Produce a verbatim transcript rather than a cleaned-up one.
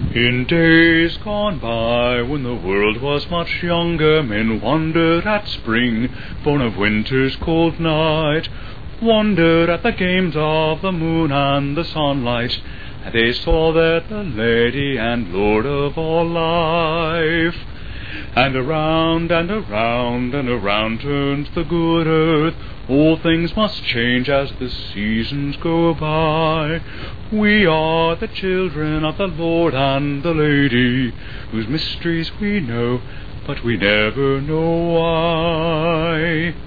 In days gone by, when the world was much younger, men wondered at spring, born of winter's cold night, wondered at the games of the moon and the sunlight, and they saw that the Lady and Lord of all life. And around and around and around turns the good earth. All things must change as the seasons go by. We are the children of the Lord and the Lady, whose mysteries we know, but we never know why.